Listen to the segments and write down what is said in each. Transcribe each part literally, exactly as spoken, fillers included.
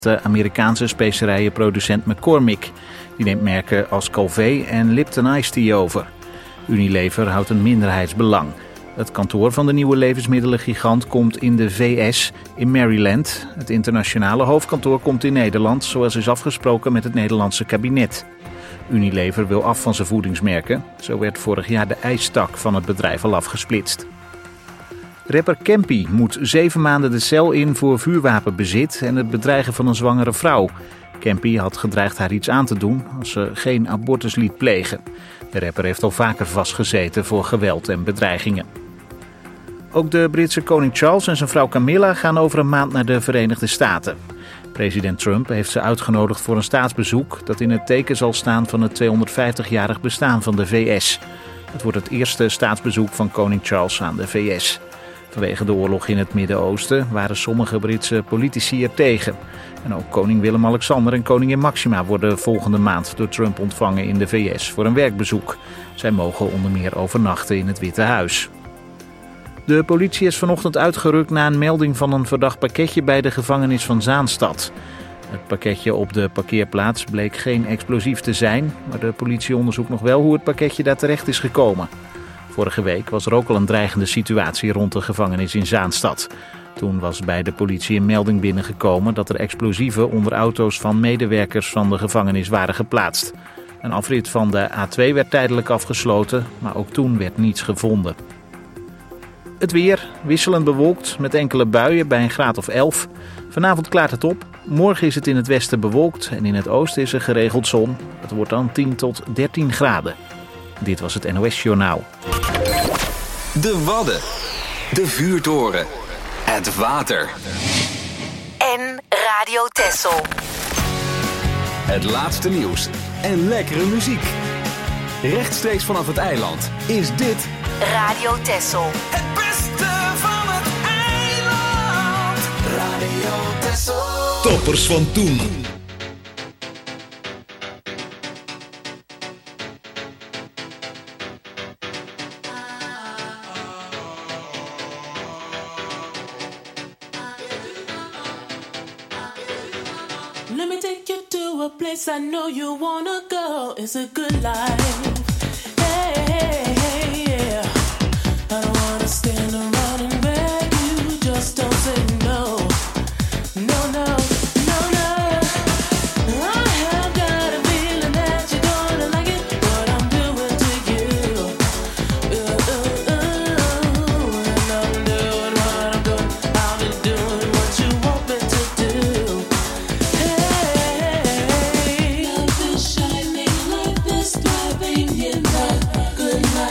De Amerikaanse specerijenproducent McCormick. Die neemt merken als Calvé en Lipton Ice Tea over. Unilever houdt een minderheidsbelang. Het kantoor van de nieuwe levensmiddelengigant komt in de V S, in Maryland. Het internationale hoofdkantoor komt in Nederland, zoals is afgesproken met het Nederlandse kabinet. Unilever wil af van zijn voedingsmerken. Zo werd vorig jaar de ijstak van het bedrijf al afgesplitst. Rapper Campy moet zeven maanden de cel in voor vuurwapenbezit en het bedreigen van een zwangere vrouw. Campy had gedreigd haar iets aan te doen als ze geen abortus liet plegen. De rapper heeft al vaker vastgezeten voor geweld en bedreigingen. Ook de Britse koning Charles en zijn vrouw Camilla gaan over een maand naar de Verenigde Staten. President Trump heeft ze uitgenodigd voor een staatsbezoek dat in het teken zal staan van het tweehonderdvijftig-jarig bestaan van de V S. Het wordt het eerste staatsbezoek van koning Charles aan de V S. Vanwege de oorlog in het Midden-Oosten waren sommige Britse politici er tegen. En ook koning Willem-Alexander en koningin Maxima worden volgende maand door Trump ontvangen in de V S voor een werkbezoek. Zij mogen onder meer overnachten in het Witte Huis. De politie is vanochtend uitgerukt na een melding van een verdacht pakketje bij de gevangenis van Zaanstad. Het pakketje op de parkeerplaats bleek geen explosief te zijn, maar de politie onderzoekt nog wel hoe het pakketje daar terecht is gekomen. Vorige week was er ook al een dreigende situatie rond de gevangenis in Zaanstad. Toen was bij de politie een melding binnengekomen dat er explosieven onder auto's van medewerkers van de gevangenis waren geplaatst. Een afrit van de A twee werd tijdelijk afgesloten, maar ook toen werd niets gevonden. Het weer, wisselend bewolkt met enkele buien bij een graad of elf. Vanavond klaart het op. Morgen is het in het westen bewolkt en in het oosten is er geregeld zon. Het wordt dan tien tot dertien graden. Dit was het N O S-journaal. De Wadden. De vuurtoren. Het water. En Radio Texel. Het laatste nieuws en lekkere muziek. Rechtstreeks vanaf het eiland is dit Radio Texel. Het beste van het eiland. Radio Texel. Toppers van toen. Let me take you to a place I know you wanna go. It's a good life. Hey, hey, hey, yeah. I don't wanna stand around and beg you. Just don't say no. No, no, no, no. I have got a feeling that you're gonna like it. What I'm doing to you. Uh, uh, uh, and I'm doing what I'm doing. I'll be doing what you want me to do. Love is shining like this, thriving in the good life.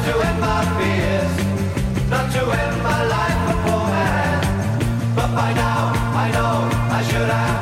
to end my fears, not to end my life beforehand. But by now I know I should have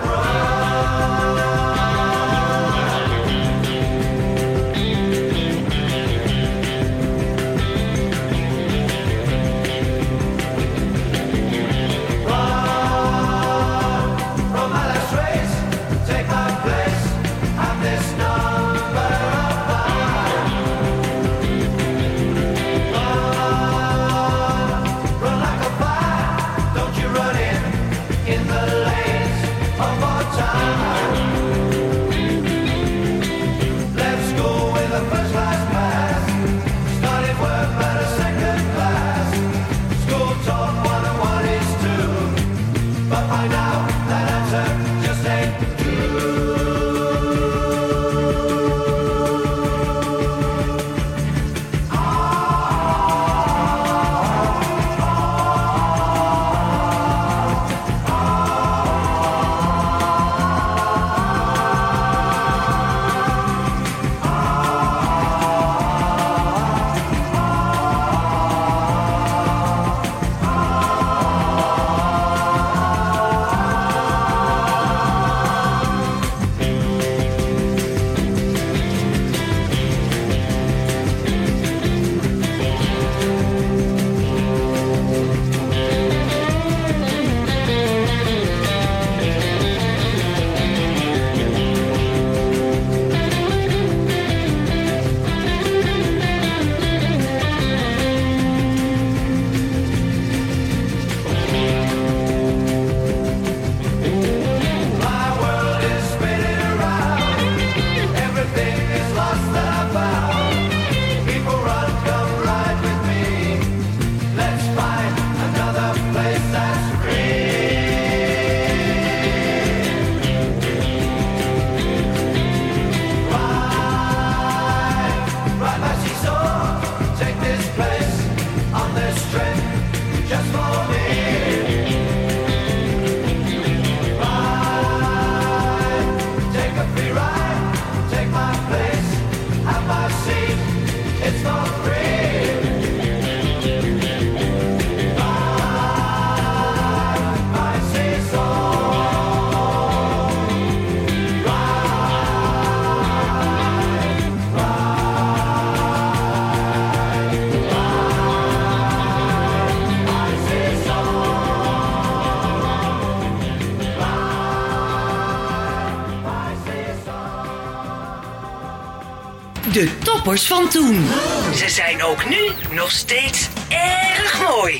De toppers van toen. Ze zijn ook nu nog steeds erg mooi.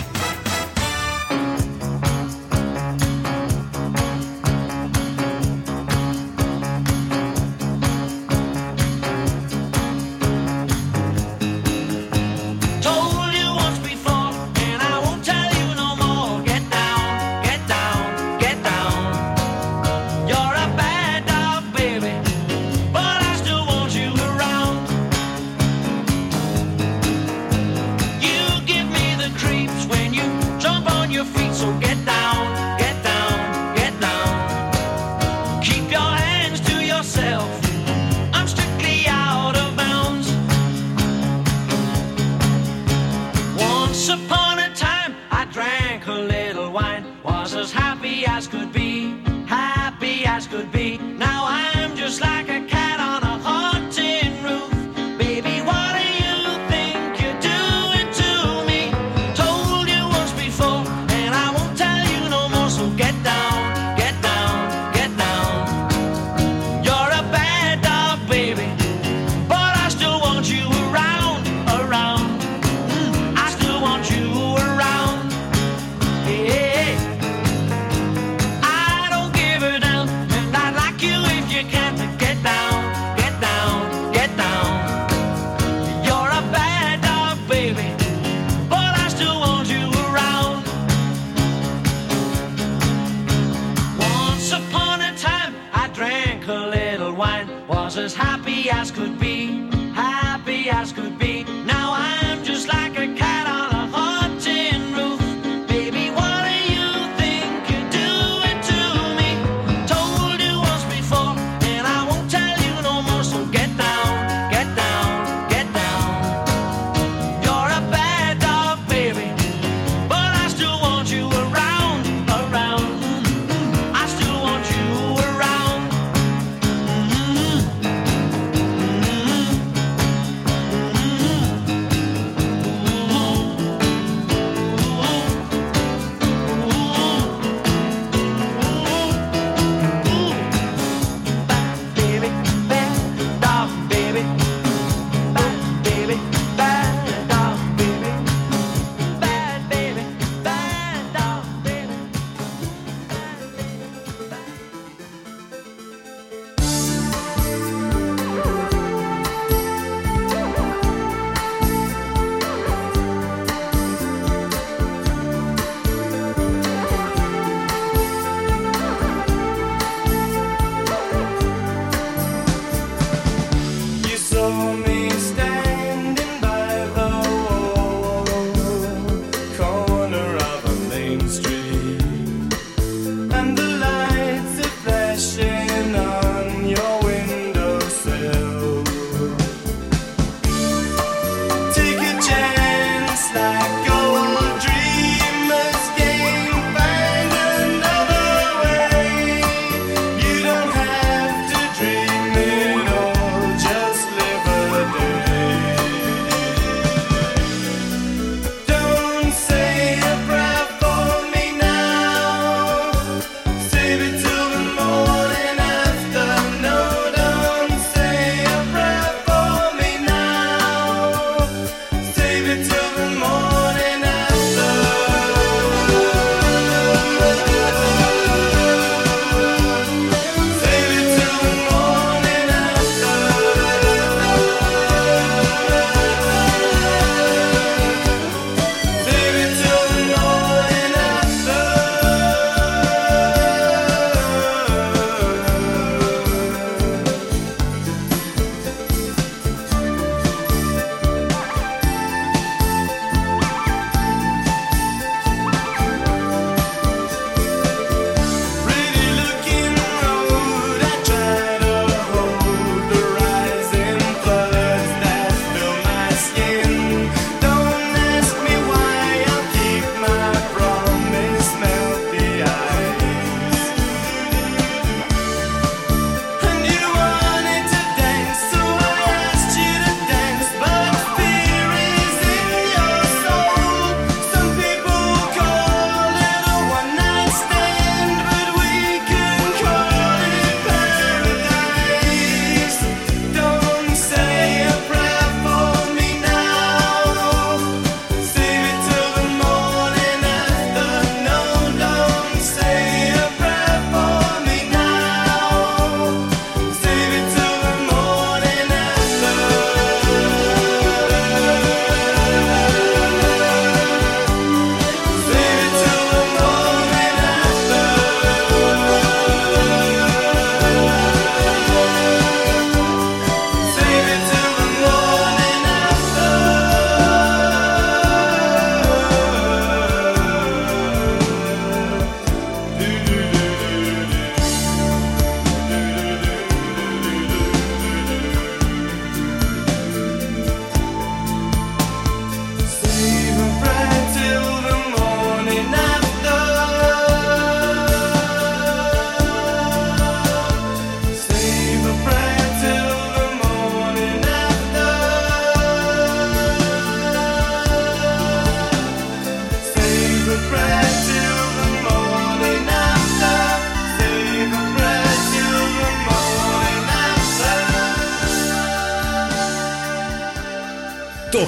You're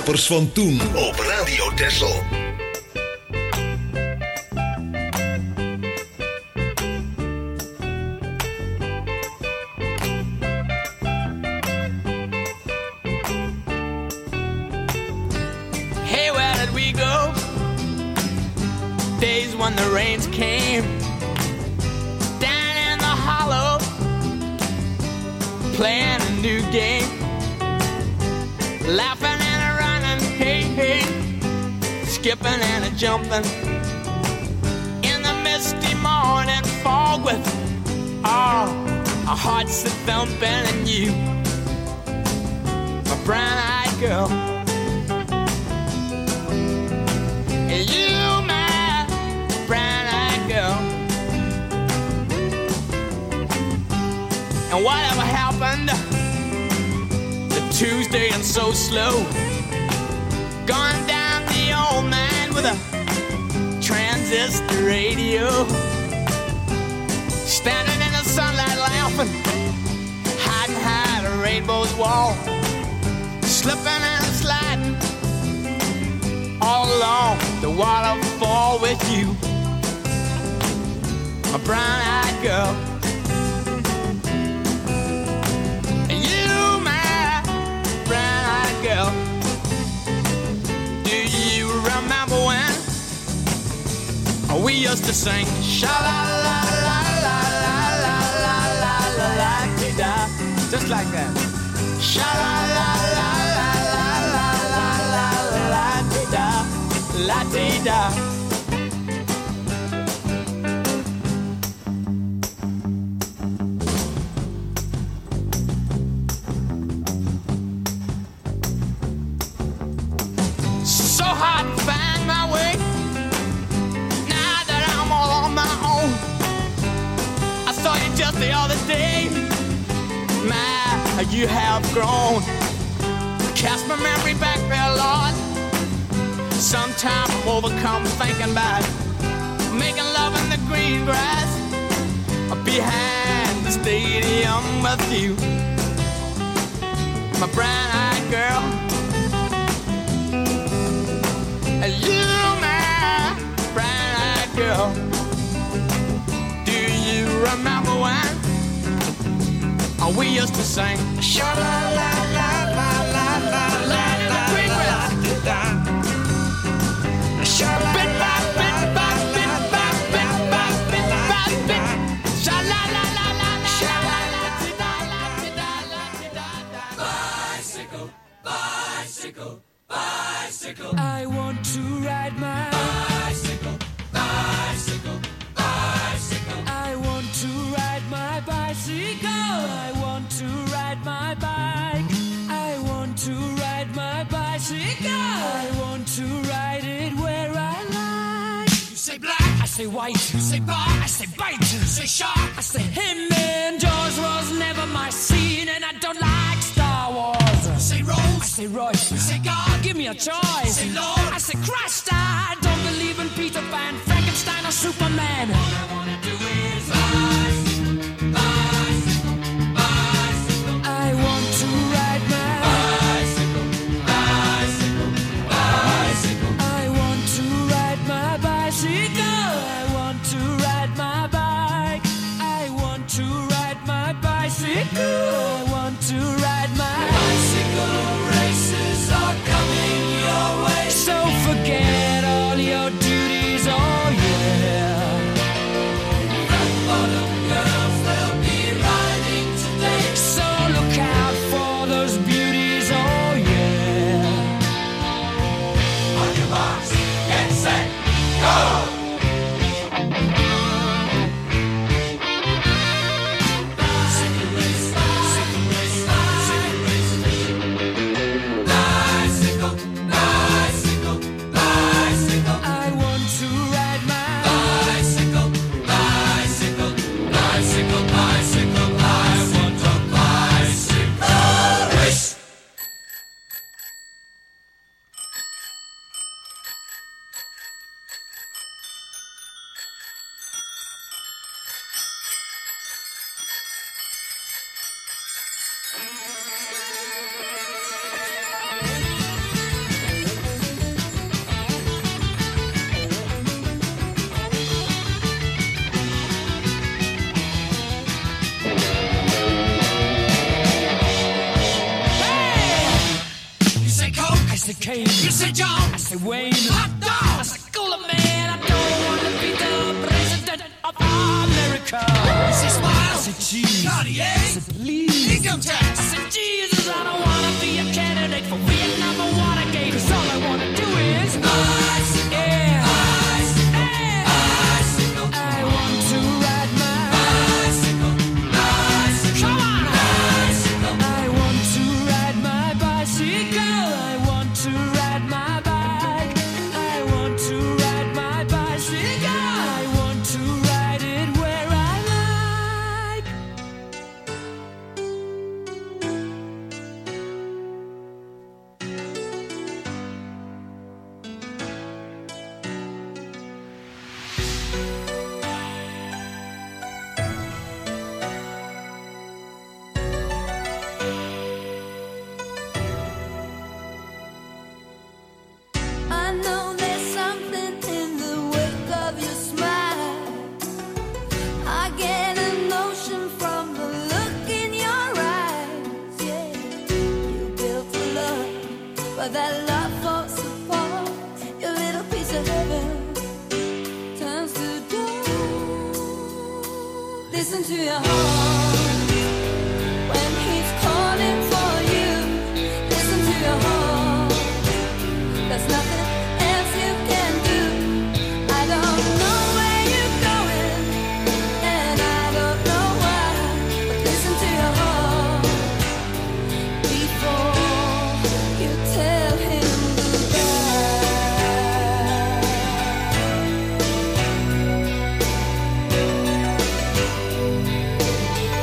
toppers van toen op Radio Texel. Hey, where did we go? Days when the rains came down in the hollow, playing a new game, laughing and a running, hey, hey, skipping and a jumping in the misty morning fog with all oh, our hearts a thumping, and you, my brown-eyed girl, and you, my brown-eyed girl. And whatever happened to Tuesday and so slow, gone down the old man with a transistor radio, standing in the sunlight laughing, hiding high at a rainbow's wall, slipping and sliding all along the waterfall with you, my brown-eyed girl. Girl, do you remember when we used to sing sha la la la la la la la la la da, just like that, sha la la la la la la la la la da, la da. Just the other day, my, you have grown. Cast my memory back there, Lord. Sometimes I'm overcome thinking about making love in the green grass behind the stadium with you, my brown-eyed girl. And you, my brown-eyed girl. You remember when oh, we used to sing sha la la la la la la la la la sha la bit by bit by bit by bit by bit by bit sha la la la la sha la la la. Bicycle, bicycle, bicycle. I want to ride my bicycle, bicycle. I want to ride my bicycle. I want to ride my bike. I want to ride my bicycle. I want to ride it where I like. You say black, I say white. You say bar, I say bite. You say shark, I say him. And Jaws was never my scene, and I don't like Star Wars. You say Rose, I say Royce. You say God, give me a choice. You say Lord, I say Christ. I don't believe in Peter Pan, Frankenstein, or Superman. All I wanna do is bicycle, bicycle, bicycle. I want to ride my bicycle, bicycle, bicycle. I want to ride my bicycle. I want to ride my bike. I want to ride my bicycle. I want to ride my bicycle. Races are coming your way, so forget all your duties. Oh yeah. cocaine. You say John, I say Wayne, hot dog, I say cooler man. I don't want to be the president of America. I say smile, I say cheese, Cartier, I say please, income tax. I say Jesus, I don't want to be a candidate for Vietnam or Watergate. Cause all I want to do is bicycle, yeah, bicycle, yeah, bicycle. I want to ride my bicycle, bicycle. Come on, bicycle. I want to ride my bicycle. I want to ride my bike. I want to ride my bicycle. I want to ride it where I like. I know there's something in the wake of your smile. I get a notion from the look in your eyes. Yeah, you built a love, but that love falls apart. Your little piece of heaven turns to dust. Listen to your heart when he's calling for you. Listen to your heart. There's nothing else you can do. I don't know where you're going, and I don't know why. But listen to your heart before you tell him goodbye.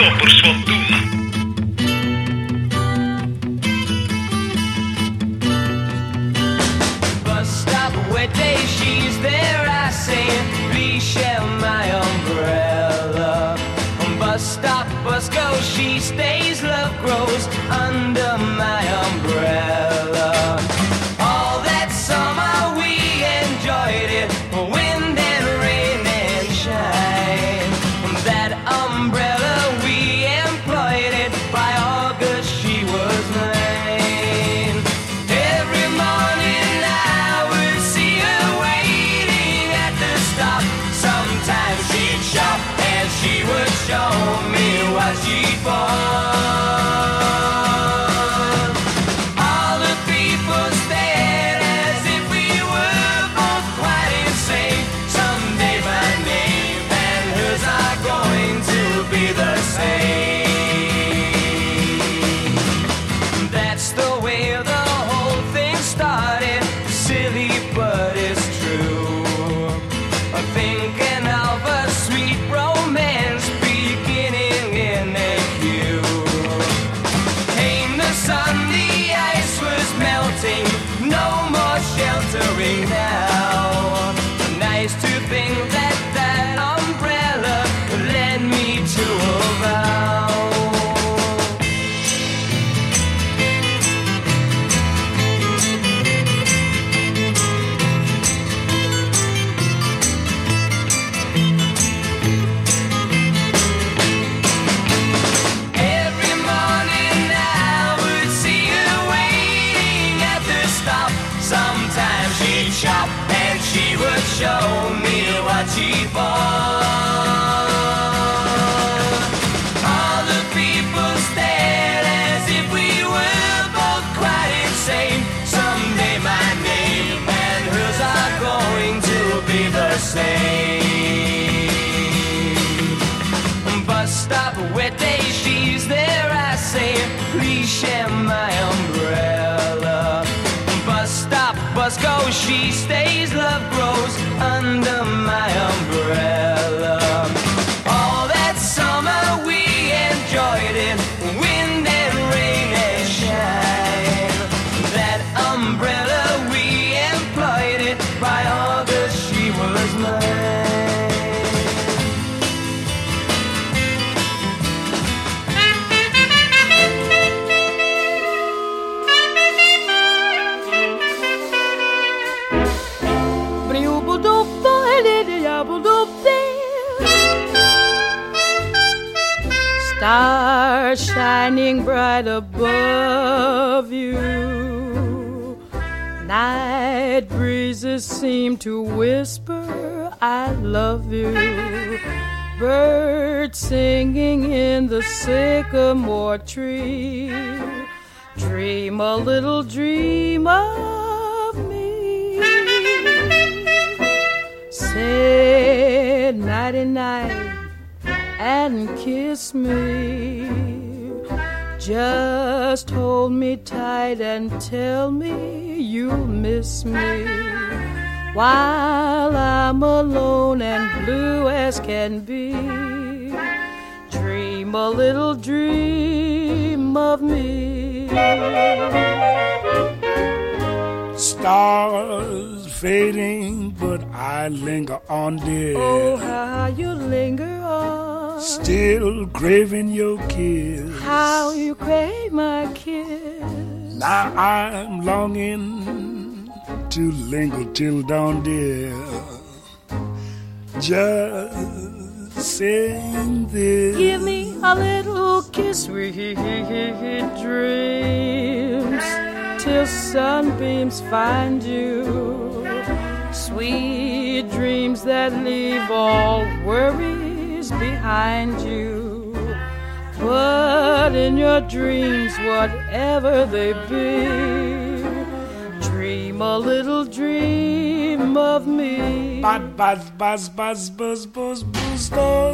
toppers van toen. Bus stop, wet day, she's there, I say, please share my umbrella. Bus stop, bus go, she stays, love grows under my umbrella. All that summer we enjoyed it, wind and rain and shine. That umbrella we employed it, by August she was mine. Every morning I would see her waiting at the stop. Sometimes she'd shop and she would show me what she bought. All the people stared as if we were both quite insane. Someday my name and hers are going to be the same. That's the way the whole thing started. Silly, but it's true. I'm thinking of a sweet romance beginning in a queue. Came the sun, the ice was melting, no more sheltering now. Nice to think that that umbrella led me to a vow. Every morning I would see her waiting at the stop. Sometimes she'd shop and she would show me what she bought. All the people stared as if we were both quite insane. Someday my name and hers are going to be the same. Bus stop, wet day, she's there, I say, please share my umbrella. Bus stop, bus go, she stays, love grows under my umbrella. All that summer we enjoyed it, wind and rain and shine. That umbrella we employed it, by August she was mine. Stars shining bright above you. Night breezes seem to whisper, I love you. Birds singing in the sycamore tree. Dream a little dream of me. Say nighty-night and kiss me. Just hold me tight and tell me you'll miss me. While I'm alone and blue as can be, dream a little dream of me. Stars fading, but I linger on, dear. Oh, how you linger on. Still craving your kiss. How you crave my kiss. Now I'm longing to linger till dawn, dear. Just saying this. Give me a little kiss, sweet dreams, till sunbeams find you. Sweet dreams that leave all worries behind you. But in your dreams, whatever they be, dream a little dream of me. Buzz, buzz, buzz, buzz, buzz, buzz, buzz,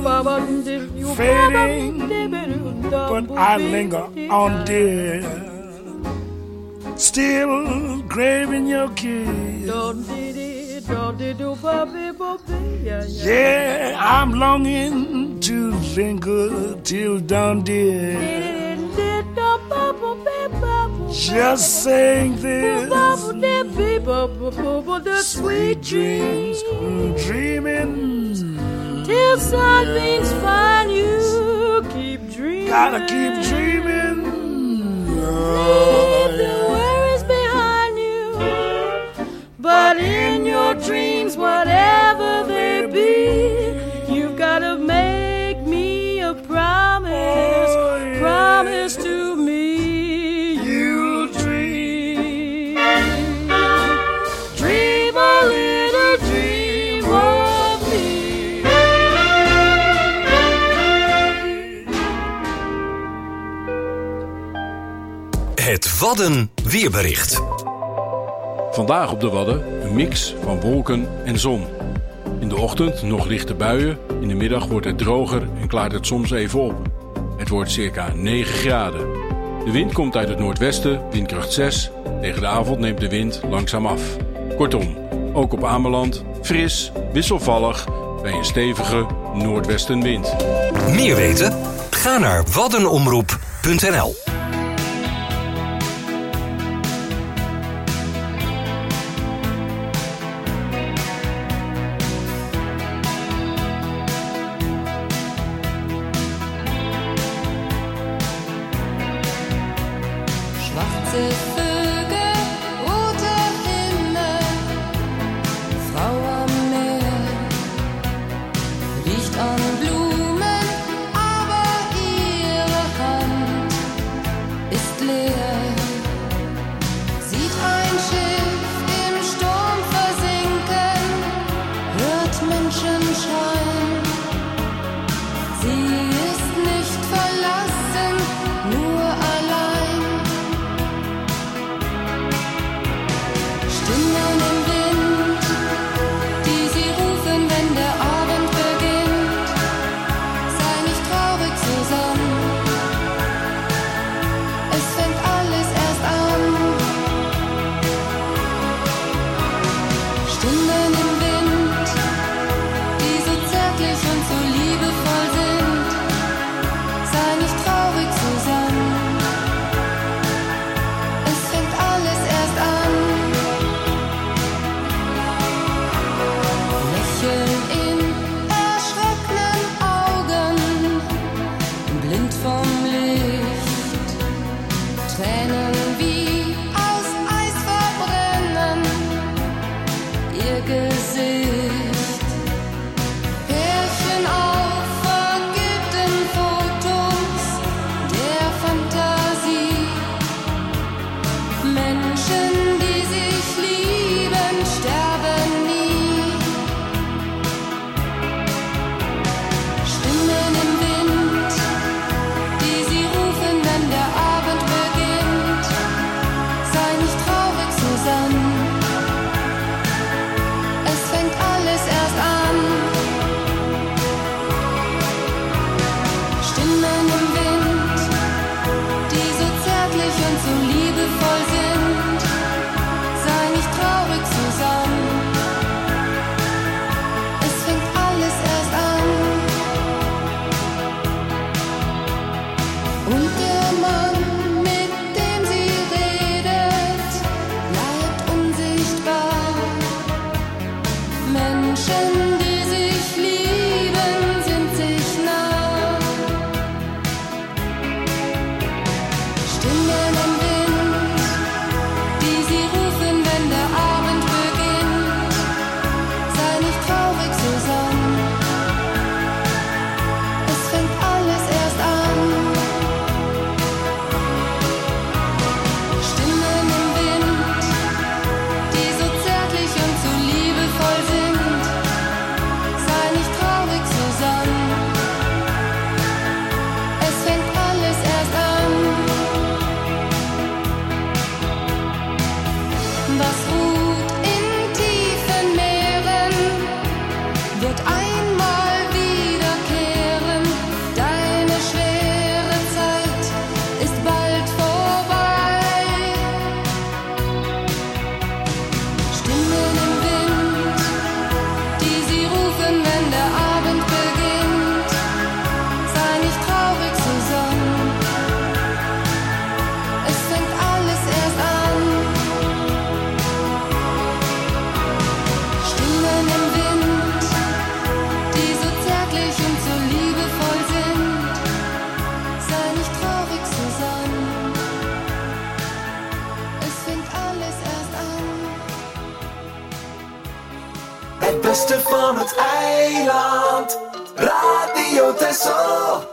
fading, but I linger on, dear. Still craving your kiss. Yeah, I'm longing to linger till dawn, dear. Just saying this. The sweet dreams, dreaming till sunbeams find you. Keep dreaming. Gotta keep dreaming. Leave the worries behind you. But in your dreams, whatever they be, you've gotta make me a promise. Oh, yeah. Promise to me. Het Wadden weerbericht. Vandaag op de Wadden een mix van wolken en zon. In de ochtend nog lichte buien. In de middag wordt het droger en klaart het soms even op. Het wordt circa negen graden. De wind komt uit het noordwesten, windkracht zes. Tegen de avond neemt de wind langzaam af. Kortom, ook op Ameland fris, wisselvallig bij een stevige noordwestenwind. Meer weten? Ga naar waddenomroep punt n l. Tesoro.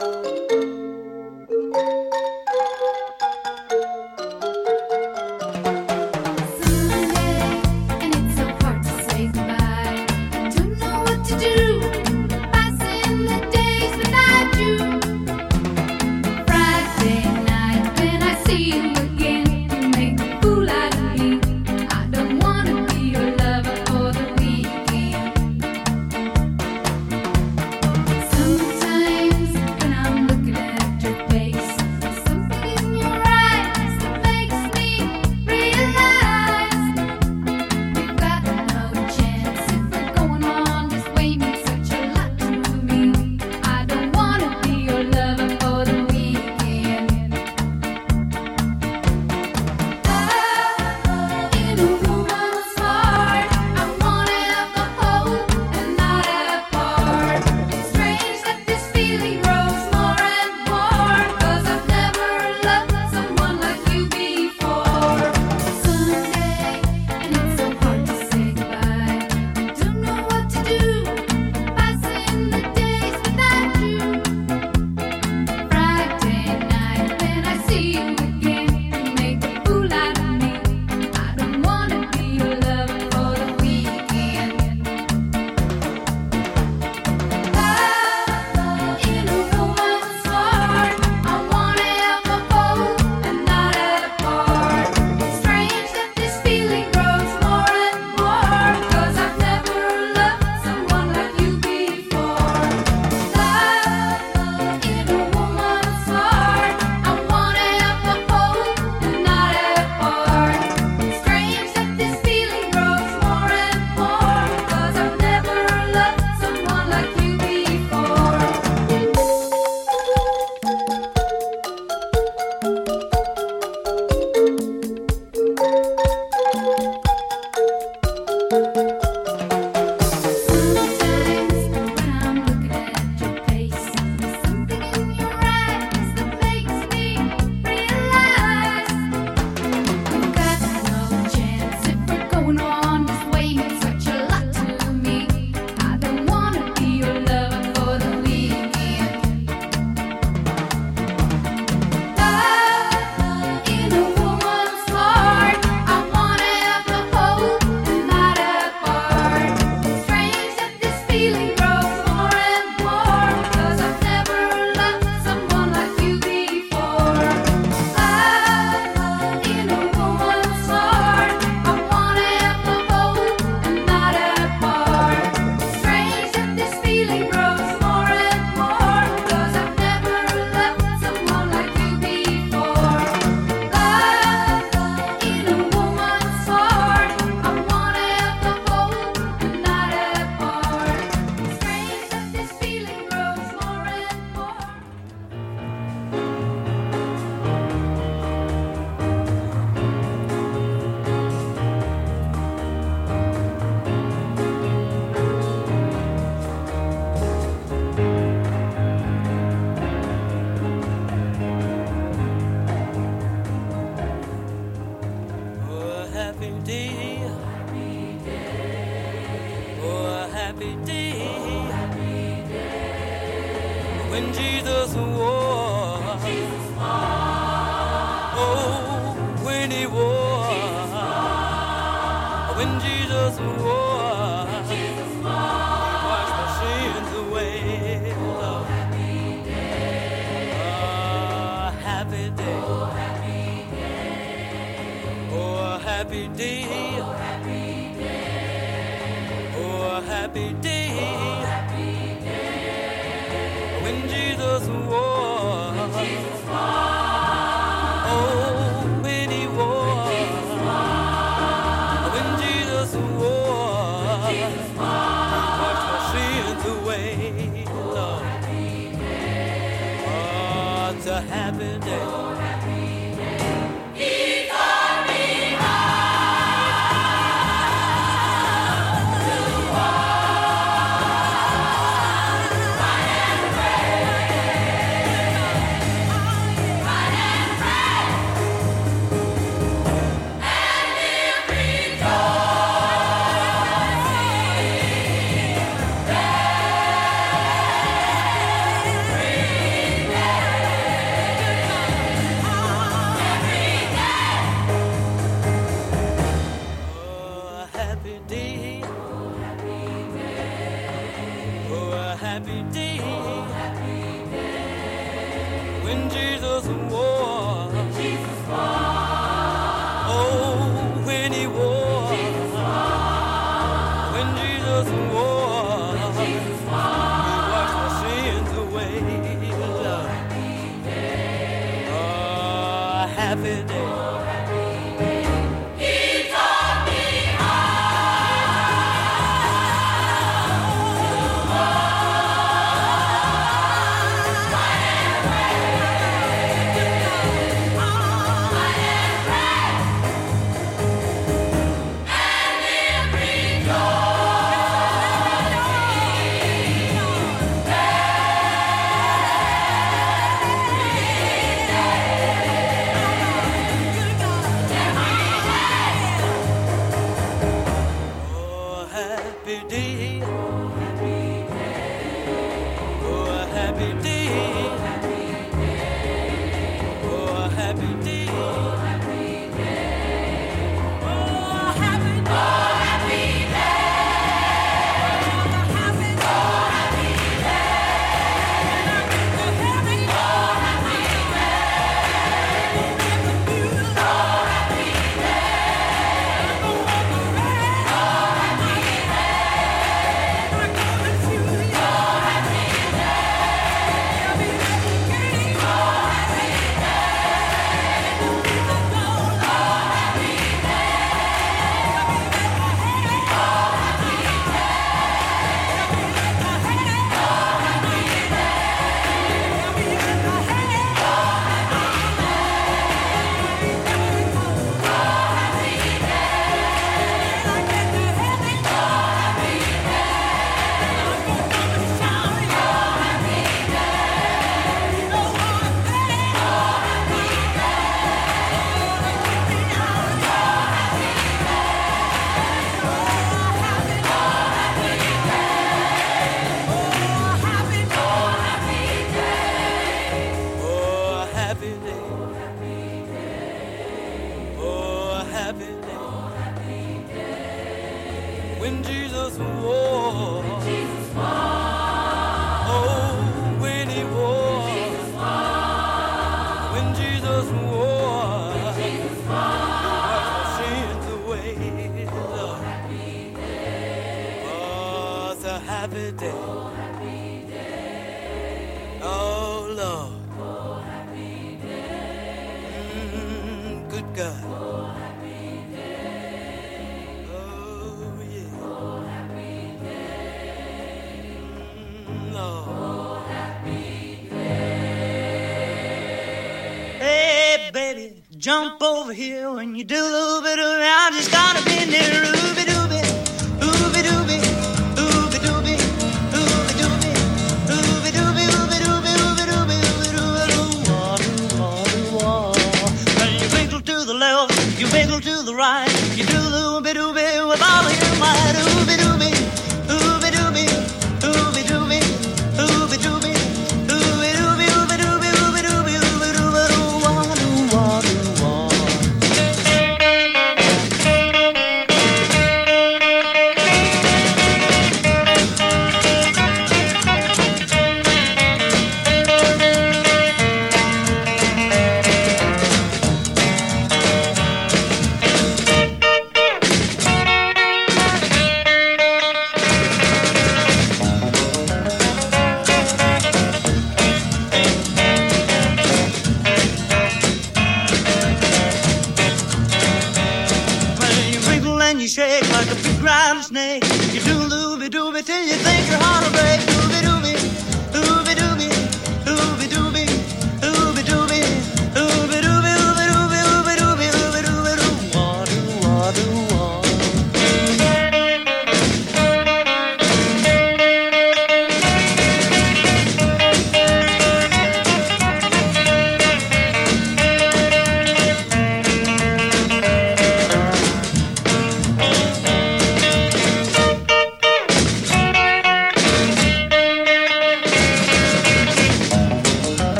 When Jesus wore, Jesus wore. Oh, when he wore, when Jesus wore, Jesus wore. He washed my sins away. Oh, happy day, oh, happy day, oh, happy day, oh, happy day, oh, happy day, oh, happy day. When Jesus wore, Jesus wore. Oh, when he wore, Jesus wore. When Jesus wore, Jesus wore. He washed my sins away. Oh, happy day. Oh, it's a happy day. Oh, happy day. He taught me how. happy day. When Jesus wore. Jesus wore. Oh, when he wore. Jesus wore. When Jesus wore. Jesus wore. He washed my sins away. Oh, happy day. Oh, happy day. Jump over here when you do a little bit around. Just gotta be near Ruby Dooby, Ruby Dooby, Ruby Dooby, Ruby Dooby, Ruby Dooby, Ruby Dooby, Ruby Dooby, Ruby Dooby. When you wiggle to the left, you wiggle to the right. You do a little bit Dooby with all of your might. Ruby Dooby, Ruby Dooby, Ruby Dooby, Ruby Dooby. Snake. You do looby dooby till you think your heart will break. Dooby dooby, dooby dooby, dooby dooby, dooby dooby, dooby dooby, dooby dooby, dooby dooby, dooby dooby, doo wah doo wah doo wah.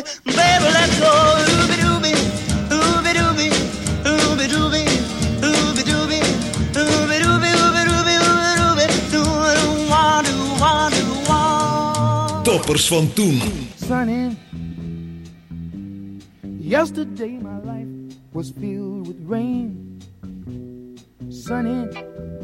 baby, let's go. Ooby dooby, ooby dooby, ooby dooby, ooby dooby, ooby dooby, ooby dooby, ooby dooby, doo wah doo wah doo wah. Toppers van toen. Sunny, yesterday my life was filled with rain. Sunny,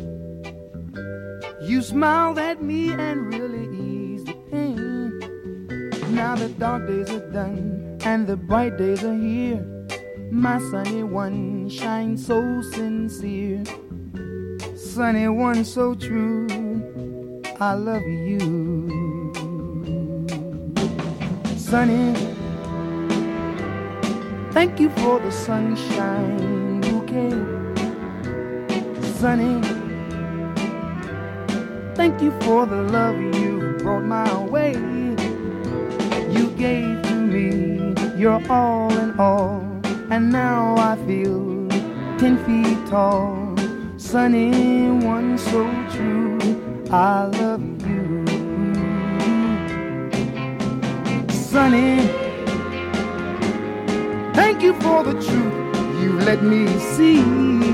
you smiled at me and really eased the pain. Now the dark days are done and the bright days are here. My sunny one shines so sincere. Sunny one so true, I love you. Sunny, thank you for the sunshine bouquet. Sunny, thank you for the love you brought my way. You gave to me your all in all, and now I feel ten feet tall. Sunny one so true, I love you. Sunny, thank you for the truth you let me see.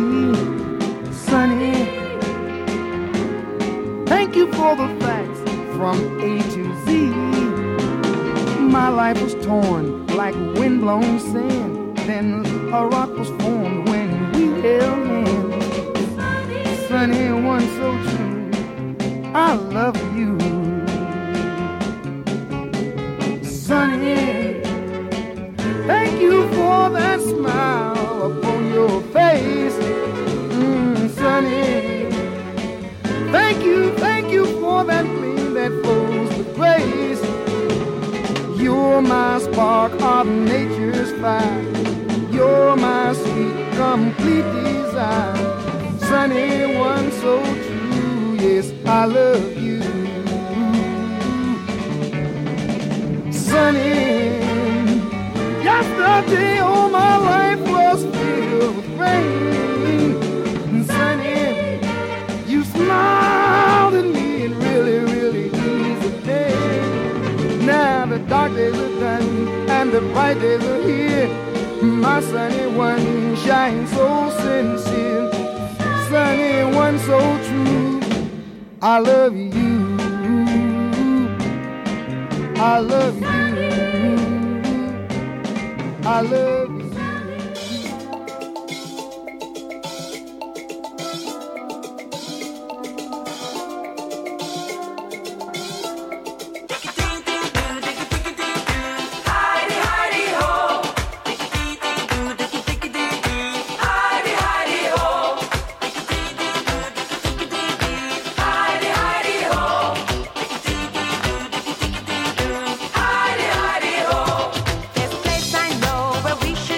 Sunny, thank you for the facts from A to Z. My life was torn like windblown sand. Then a rock was formed when we held hands. Sunny one so true, I love you. Sunny, thank you for that smile upon your face. Mm, Sunny, thank you, thank you for that gleam that flows with grace. You're my spark of nature's fire. You're my sweet, complete desire. Sunny one so true, yes, I love you. Sunny, yesterday all my life was filled with rain. And Sunny, you smiled at me and really, really eased the day. Now the dark days are done and the bright days are here. My sunny one shines so sincere. Sunny one so true, I love you. I love you. I love you. There's a place I know where we should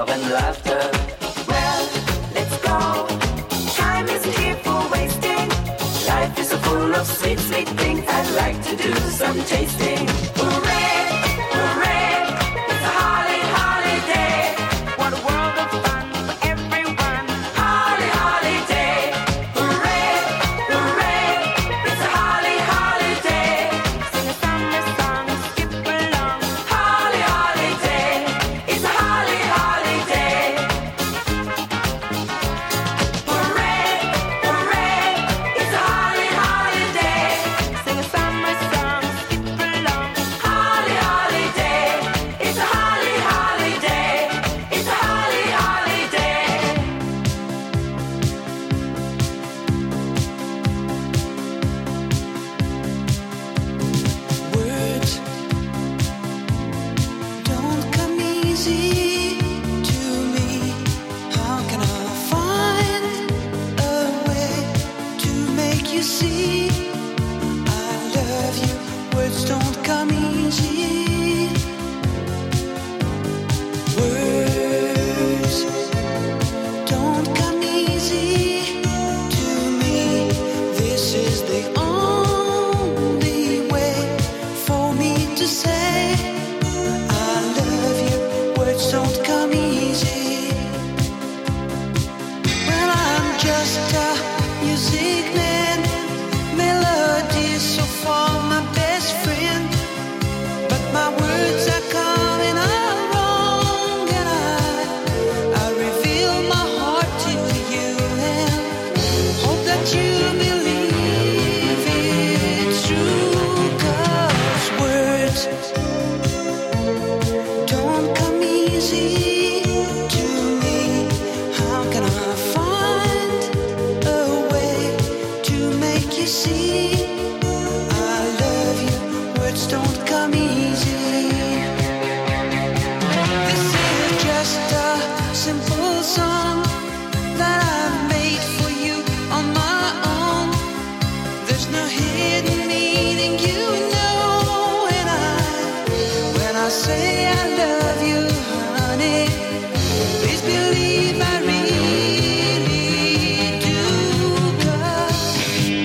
love and laughter. Well, let's go. Time isn't here for wasting. Life is so full of sweet, sweet things. I'd like to do some tasting. Hooray, hooray, it's a holly, holiday. What a world of fun for everyone. Holly, holiday. Hooray, hooray, it's a holly, holiday. Sing a summer song, skip along. Holly, holiday, it's a holly, holiday. Hooray, hooray, it's a holly, holiday. Sing a summer song, skip along. Holly, holiday, it's a holly, holiday. It's a holly, holiday. Words don't come easy to me. How can I find a way to make you see I love you? Words don't come easy. Words don't come easy to me. This is the only way for me to say I love you. Words don't come easy. Well, I'm just a music man. Melodies so far my best friend. But my words are coming out wrong, and I, I reveal my heart to you and hope that you believe it's true. 'Cause words don't come easy to me. How can I find a way to make you see I love you? Words don't come easy. This is just a simple song that I made for you on my own. There's no hidden meaning, you know. And I, when I say I love you, honey, please believe I really do. 'Cause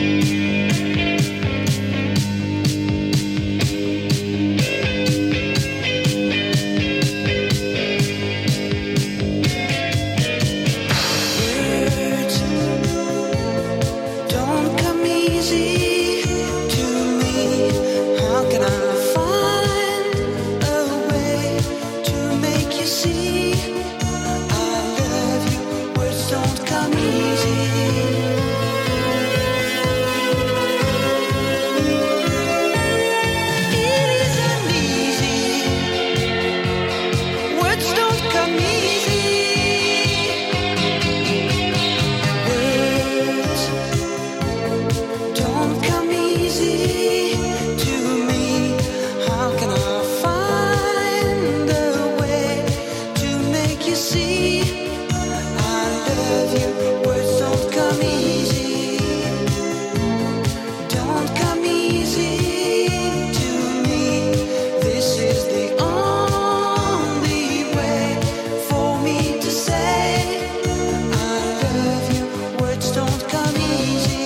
words don't come easy to me. How can I find a way to make you see I love you? Words don't come easy. It isn't easy. Words don't come easy. Words don't come easy to me. How can I find a way to make you see I love you? Words don't come easy. Don't come easy to me. This is the only way for me to say I love you. Words don't come easy.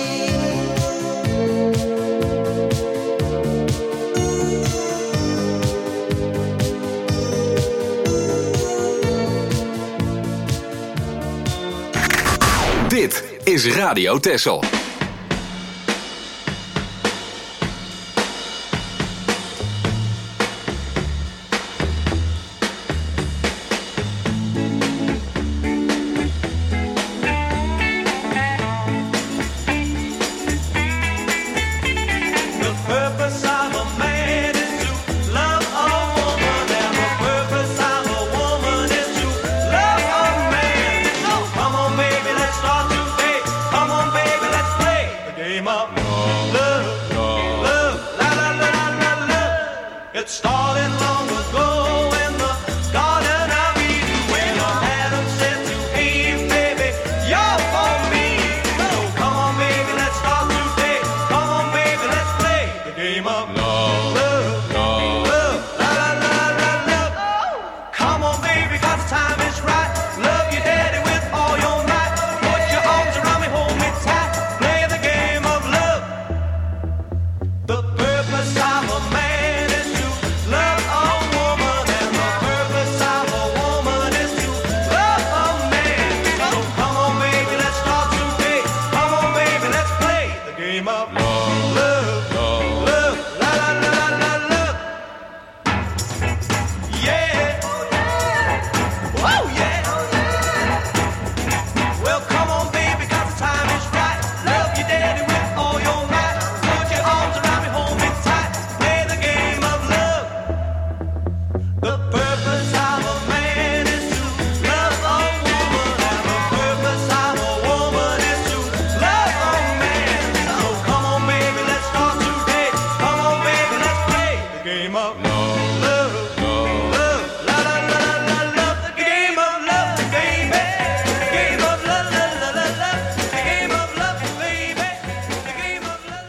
Dit is Radio Texel. The purpose of a man is to love a woman, and the purpose of a woman is to love a man. So come on, baby, let's start today. Come on, baby, let's play the game of love, love, la la la la la love. It started long ago in the Garden of Eden when Adam said to Eve, baby, you're for me. So come on, baby, let's start today. Come on, baby, let's play the game of love, love, love, la la la la love. Come on, baby, 'cause the time is right. game of love, love, love, la la la la la love. Yeah, oh yeah. Well, come on, baby, 'cause the time is right. Love your daddy with all your might. Put your arms around me, hold me tight. Play the game of love. The purpose of a man is to love a woman, and the purpose of a woman is to love a man. So come on, baby, let's start today. Come on, baby, let's play the game of love, love, love, la la la la love. The game of love, the game, the game of love, la la la la. The game of love, baby, the game of love.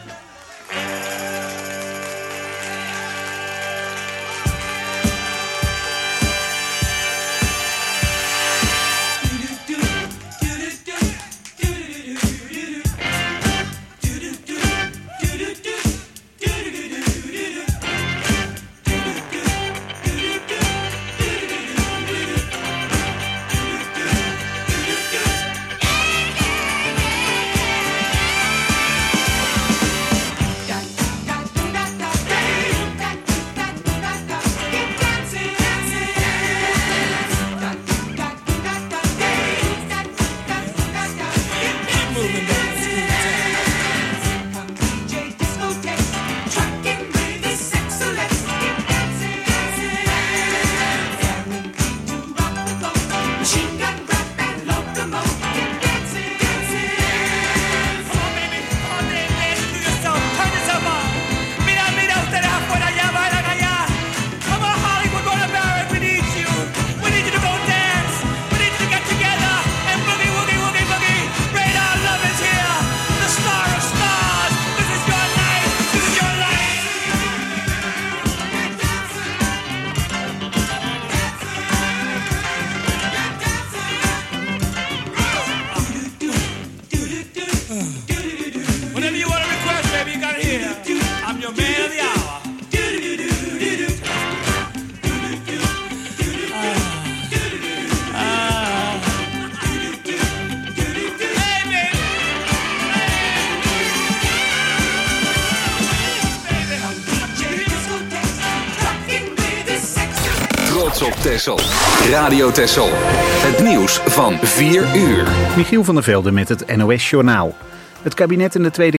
Whatever you want to request, baby, you got it here. I'm your man of the hour. Trots op Texel. Radio Texel. Het nieuws van vier uur. Michiel van der Velde met het N O S Journaal. Het kabinet en de Tweede